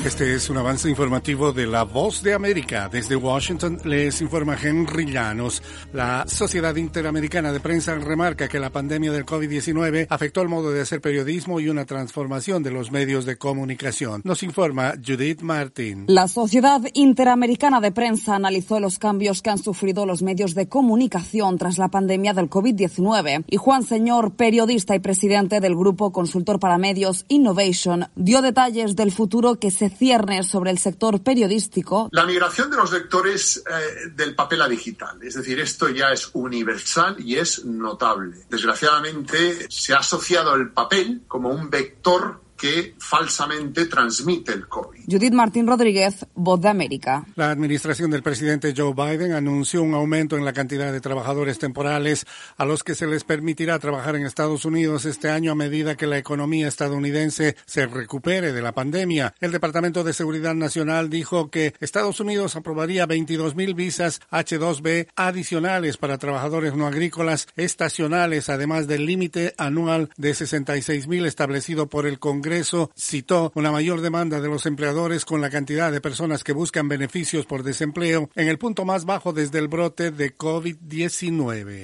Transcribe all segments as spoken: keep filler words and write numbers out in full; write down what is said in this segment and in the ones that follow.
Este es un avance informativo de La Voz de América. Desde Washington les informa Henry Llanos. La Sociedad Interamericana de Prensa remarca que la pandemia del COVID diecinueve afectó el modo de hacer periodismo y una transformación de los medios de comunicación. Nos informa Judith Martin. La Sociedad Interamericana de Prensa analizó los cambios que han sufrido los medios de comunicación tras la pandemia del COVID diecinueve. Y Juan Señor, periodista y presidente del Grupo Consultor para Medios Innovation, dio detalles del futuro que se cierne sobre el sector periodístico. La migración de los lectores eh, del papel a digital, es decir, esto ya es universal y es notable. Desgraciadamente se ha asociado el papel como un vector que falsamente transmite el COVID. Judith Martín Rodríguez, Voz de América. La administración del presidente Joe Biden anunció un aumento en la cantidad de trabajadores temporales a los que se les permitirá trabajar en Estados Unidos este año a medida que la economía estadounidense se recupere de la pandemia. El Departamento de Seguridad Nacional dijo que Estados Unidos aprobaría veintidós mil visas H dos B adicionales para trabajadores no agrícolas estacionales, además del límite anual de sesenta y seis mil establecido por el Congreso. Congreso citó una mayor demanda de los empleadores con la cantidad de personas que buscan beneficios por desempleo en el punto más bajo desde el brote de COVID diecinueve.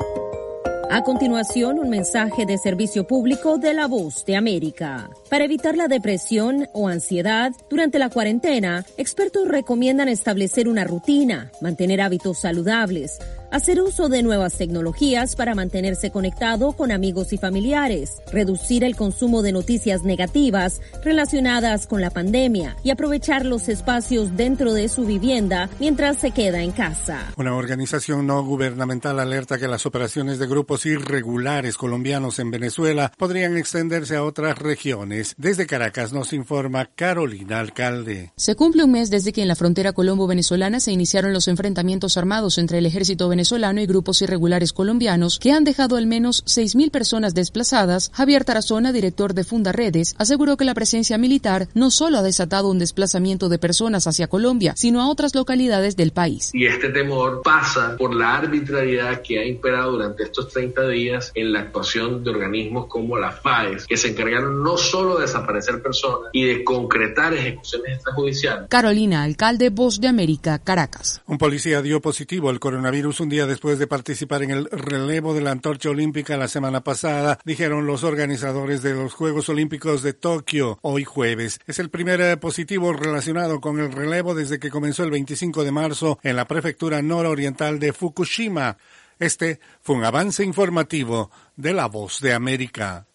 A continuación, un mensaje de servicio público de La Voz de América. Para evitar la depresión o ansiedad durante la cuarentena, expertos recomiendan establecer una rutina, mantener hábitos saludables, hacer uso de nuevas tecnologías para mantenerse conectado con amigos y familiares, reducir el consumo de noticias negativas relacionadas con la pandemia y aprovechar los espacios dentro de su vivienda mientras se queda en casa. Una organización no gubernamental alerta que las operaciones de grupos irregulares colombianos en Venezuela podrían extenderse a otras regiones. Desde Caracas nos informa Carolina Alcalde. Se cumple un mes desde que en la frontera colombo-venezolana se iniciaron los enfrentamientos armados entre el ejército venezolano y grupos irregulares colombianos que han dejado al menos seis mil personas desplazadas. Javier Tarazona, director de Fundaredes, aseguró que la presencia militar no solo ha desatado un desplazamiento de personas hacia Colombia, sino a otras localidades del país. Y este temor pasa por la arbitrariedad que ha imperado durante estos treinta días en la actuación de organismos como la FAES, que se encargaron no solo de desaparecer personas y de concretar ejecuciones extrajudiciales. Carolina Alcalde, Voz de América, Caracas. Un policía dio positivo al coronavirus un día después de participar en el relevo de la antorcha olímpica la semana pasada, dijeron los organizadores de los Juegos Olímpicos de Tokio hoy jueves. Es el primer positivo relacionado con el relevo desde que comenzó el veinticinco de marzo en la prefectura nororiental de Fukushima. Este fue un avance informativo de La Voz de América.